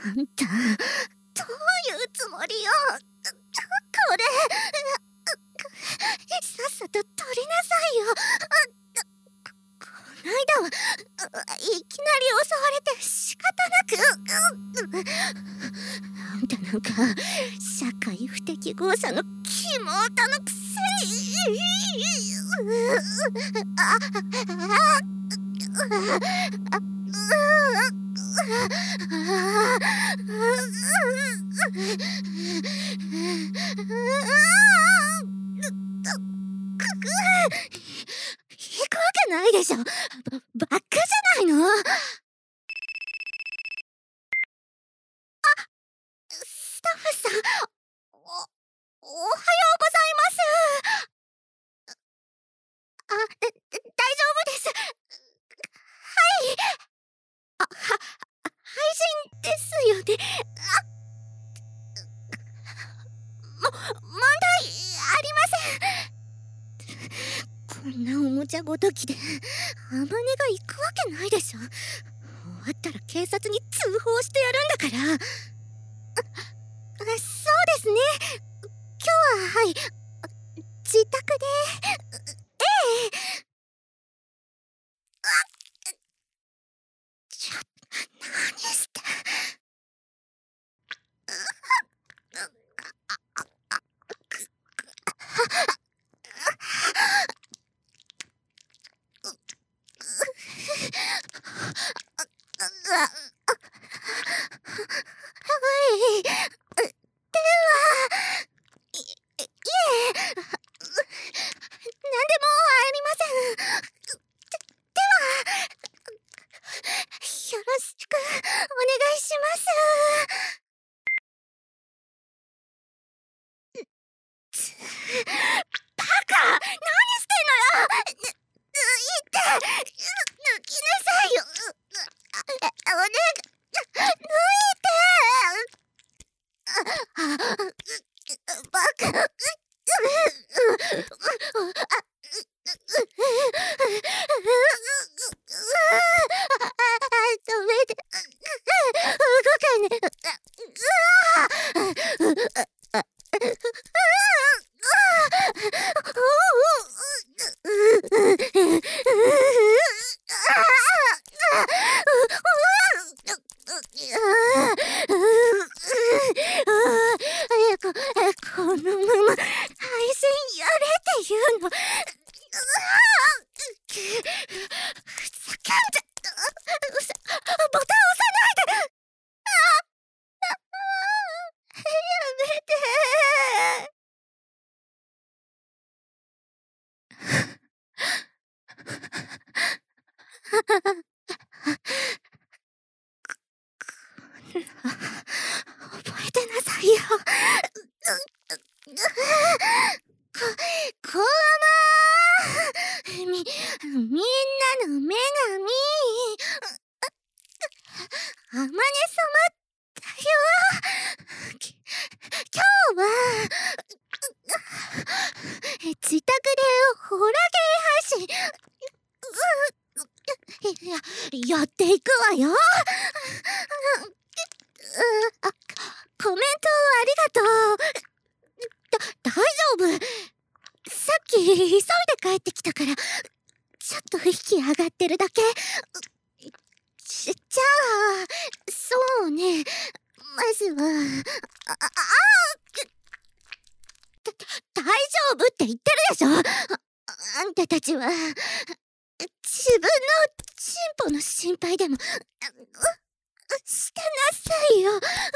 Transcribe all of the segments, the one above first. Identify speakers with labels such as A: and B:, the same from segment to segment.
A: んた、どういうつもりよ。これ、さっさと取りなさいよ。こないだはいきなり襲われて仕方なく。あんたなんか社会不適合者のキモオタのくせに。行くわけないでしょ。バカじゃないの。スタッフさん、おはようございます。大丈夫です。はい。配信ですよね。問題ありません。こんなおもちゃごときであまねが行くわけないでしょ。終わったら警察に通報してやるんだから。そうですね。今日ははい、自宅で。ええ。何して。はい。では、いえ、なんでもありません。では、よろしくお願いします。バカ！何してんのよ！抜いて！抜きなさいよ！お願い！抜いて！バカ！ダメで。動かね。このまま配信やれって言うの。ふざけんじゃ。ボタン押さないで。やめて。覚えてなさいよ。こわまみんなの女神あまね様だよ。今日は自宅でホラゲー配信やっていくわよ。コメントありがとう。大丈夫。さっき急いで帰ってきたからちょっと息上がってるだけ。じゃあそうね、まずは大丈夫って言ってるでしょ。あんたたちは自分のチンポの心配でもしてなさいよ。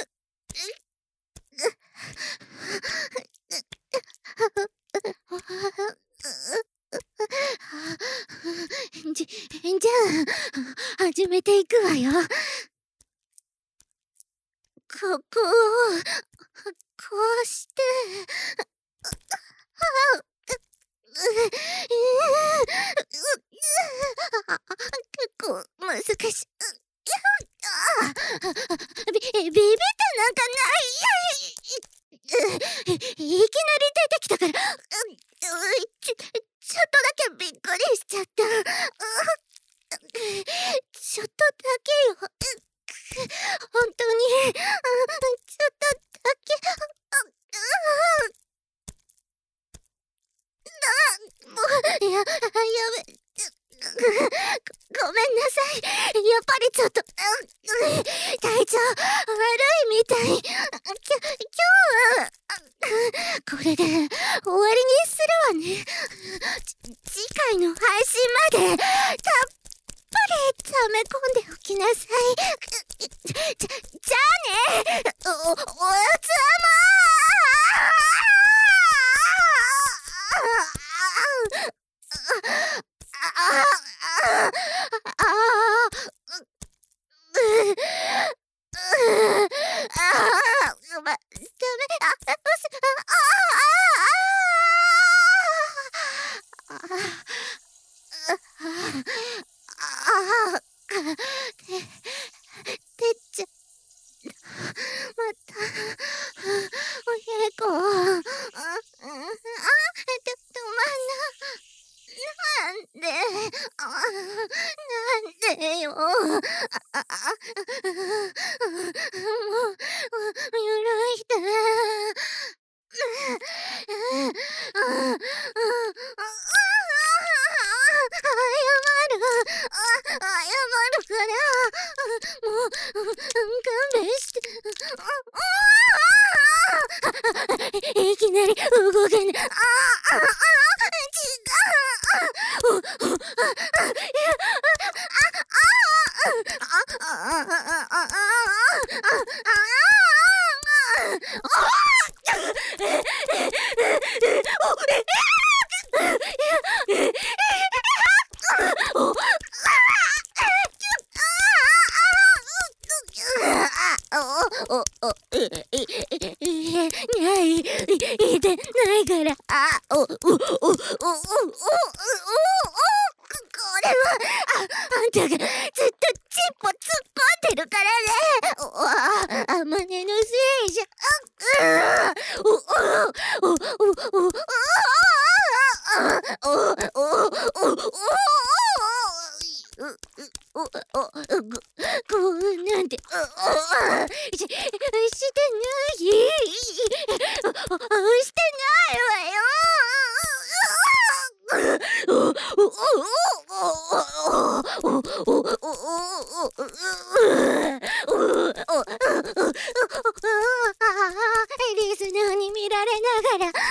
A: じゃあ始めていくわよ。ここをこうして結構難しい。ビビってなんかない。いきなり出てきたからちょっとだけびっくりしちゃった。ちょっとだけよ。本当にごめんなさい。やっぱりちょっと、体調悪いみたい。今日は、これで終わりにするわね。次回の配信まで、たっぷり溜め込んでおきなさい。じゃあね、おつてっちゃん、またおへこ止まんなんでよ。許して。謝るから、もう勘弁して。いきなり動けね。いてないから。これはあんたがずっとチンポ突っ込んでるからね。あまねのせいじゃ。こうなんてしてないわよ。リスナーに見られながら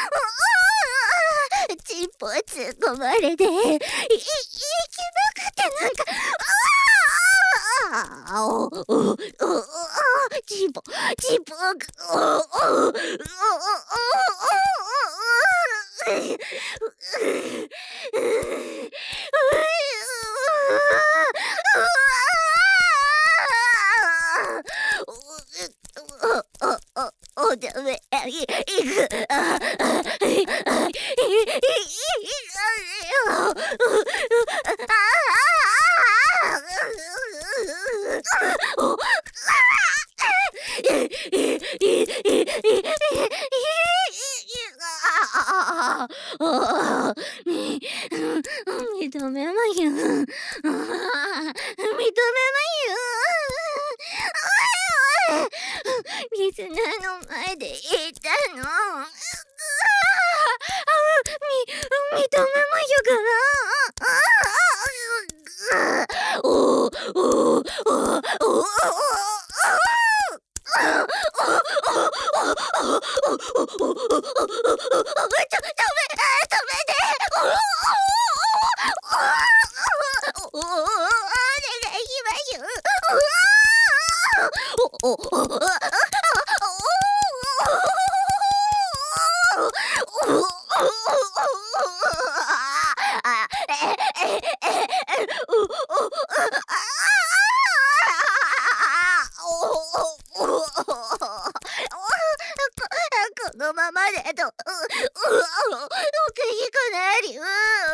A: チンポ突っ込まれて息なくてなんかチンポおダメいく認めまゆん。認めまゆん。リスナーの前で言ったの。認めまゆかな。ダメで。お願いします。このままだとおかしくなる。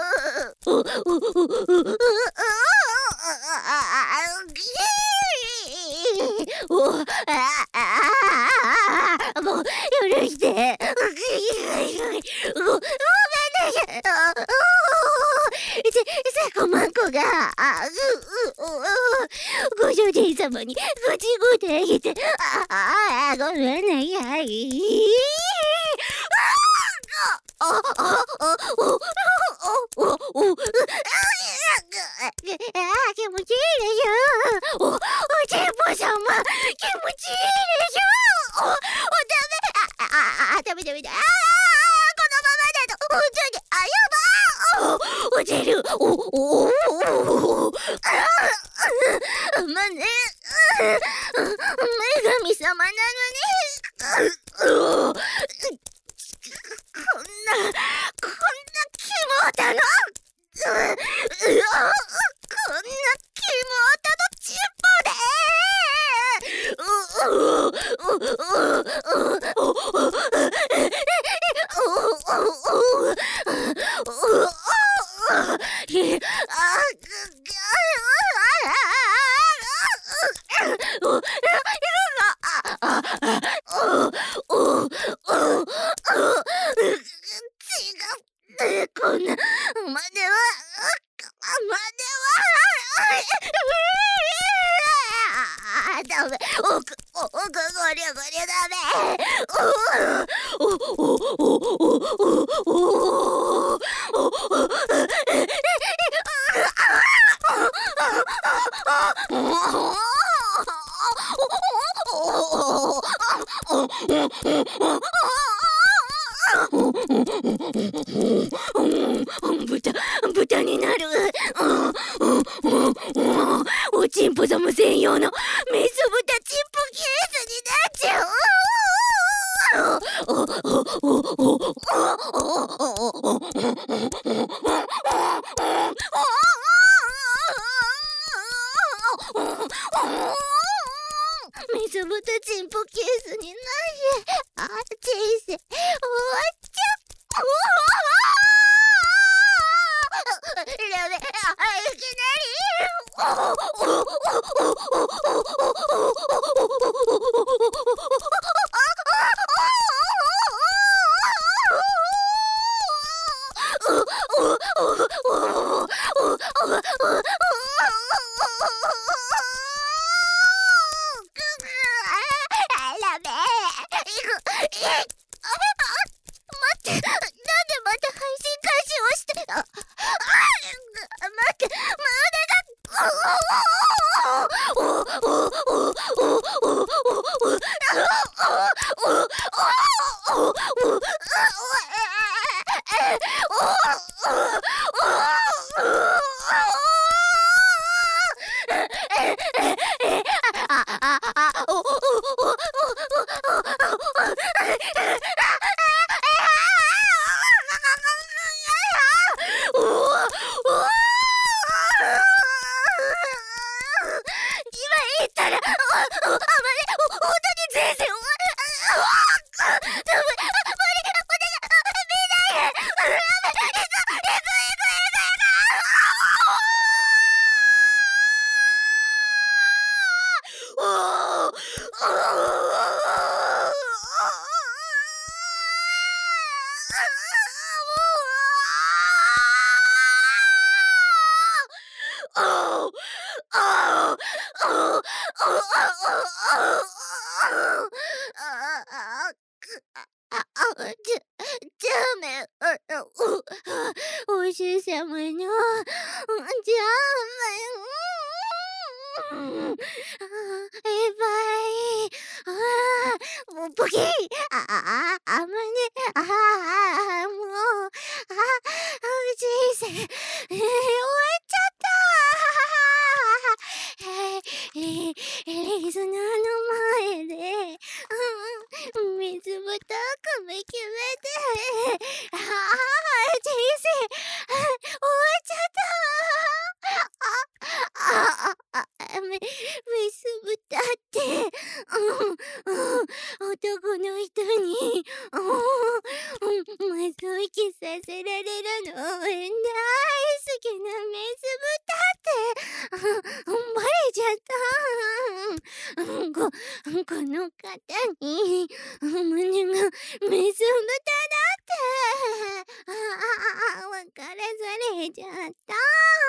A: もう許して。ごめんなさい。セコマンコがご主人様にごちごて言ってごめんなさい。 気持ちいいでしょ。おちんぽ様、気持ちいいでしょ。ダメ。ダメ。このままだと、本当に、やばー。出る。まね、女神様なのに、こんなキモータの、こんなキモータのチンポでこんなまではダメ。奥ゴリゴリダメ。豚になる。おちんぽ様専用のメス豚チンポケースになっちゃう。メス豚チンポケースになって人生終わっちゃう。ダメ。いきな待って、なんでまた配信開始をして、待って、今言ったら、本当に全然お師様のジャーメン、もうポキー、あまね、もう、人生、終わっちゃった。リスナーの前で、水ぶたくめ決めて、人生、終わっちゃった。メス豚って、男の人に、マゾイキさせられるの大好きなメス豚って、バレちゃった。この方に、胸がメス豚だって、別れされちゃった。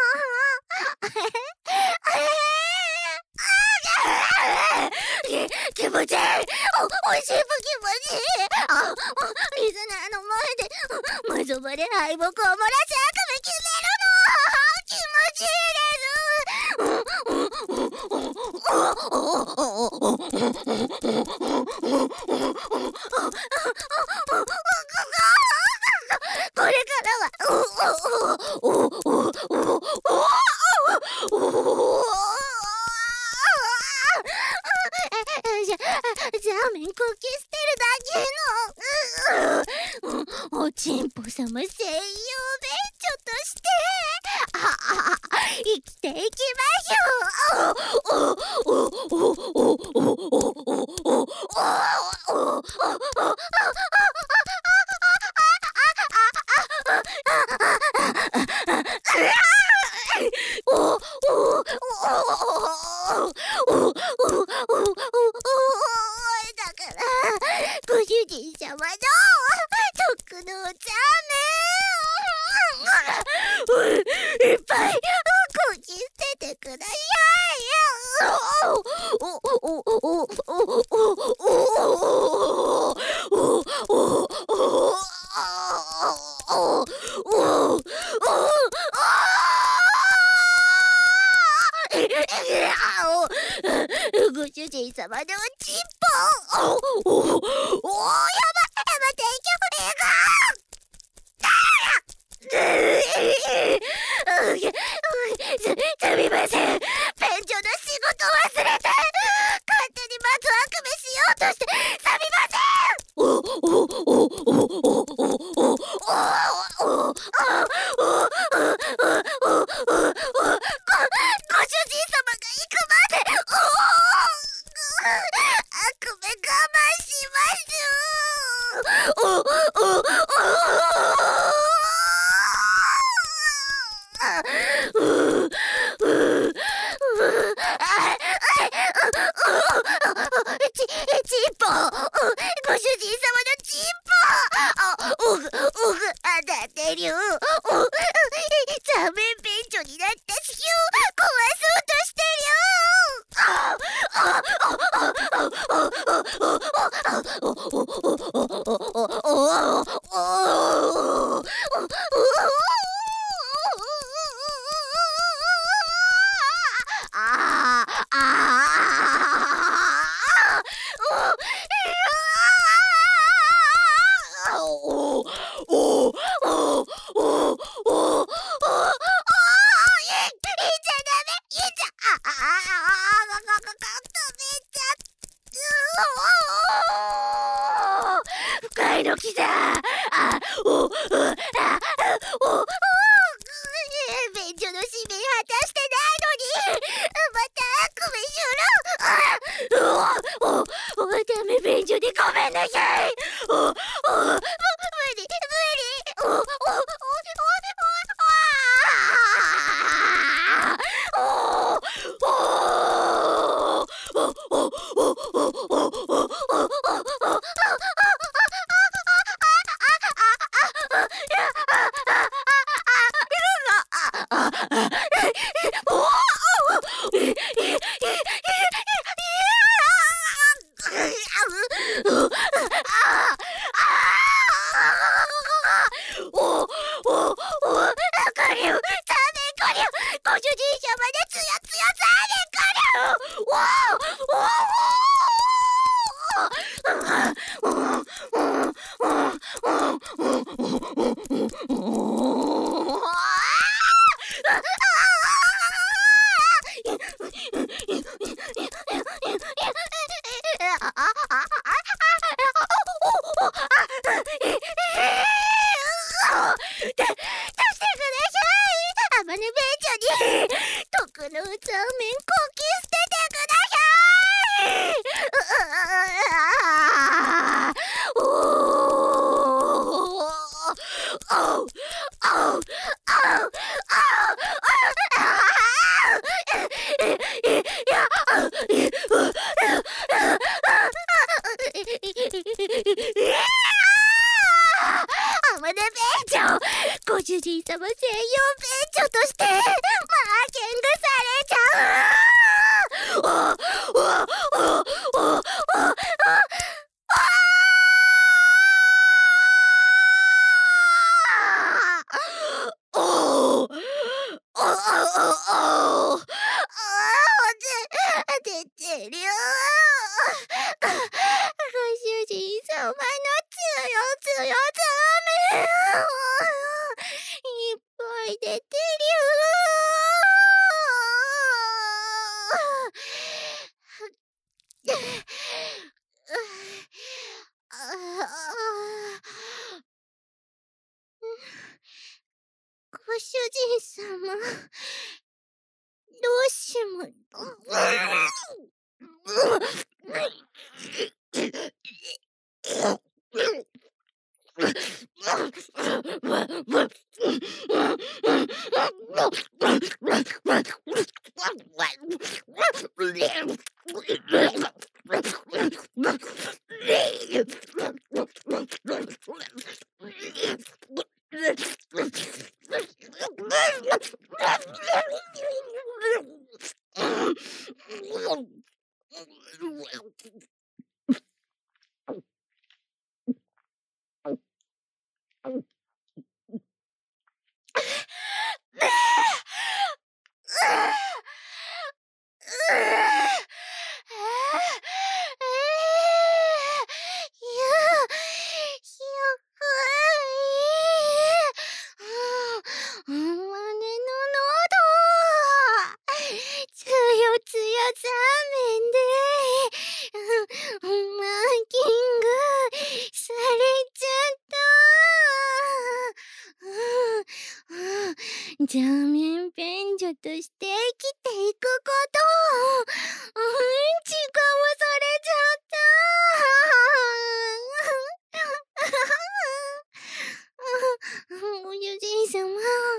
A: 気持ちいい。おいしい気持ちいい。リスナーの前でマゾバで敗北を漏らし悪夢決めるの気持ちいいです。 これからザーメンコキ捨てるだけのおちんぽさま専用便所として生きていきましょだからご主人様の特のザーメンいっぱいこき捨ててくださいご主人様のチンポやばい大丈夫すみません、便所の仕事忘れて勝手にまずあくびしようとしてすみませご主人様が行くまであくび我慢しチンポご主人様のチンポ当たってるザーメン便所になった地球壊そうとして深いのきだ便所の使命果たしてないのにまたあくびするダメ便所でごめんなさい無理ご主人様でつやつやザマネ便所に特のザーメンこき捨ててくださいマネ便所ご主人様専用便所としてマーキングされちゃう様、どうしも。邪面便所として生きていくことを、誓わされちゃった。ご主人様、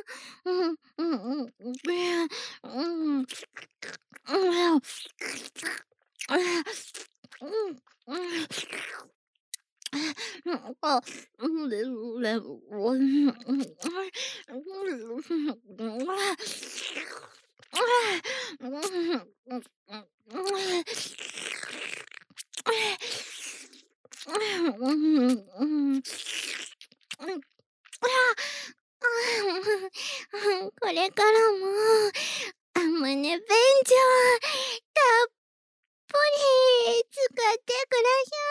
A: これからもあまね便所たっぷり使ってください。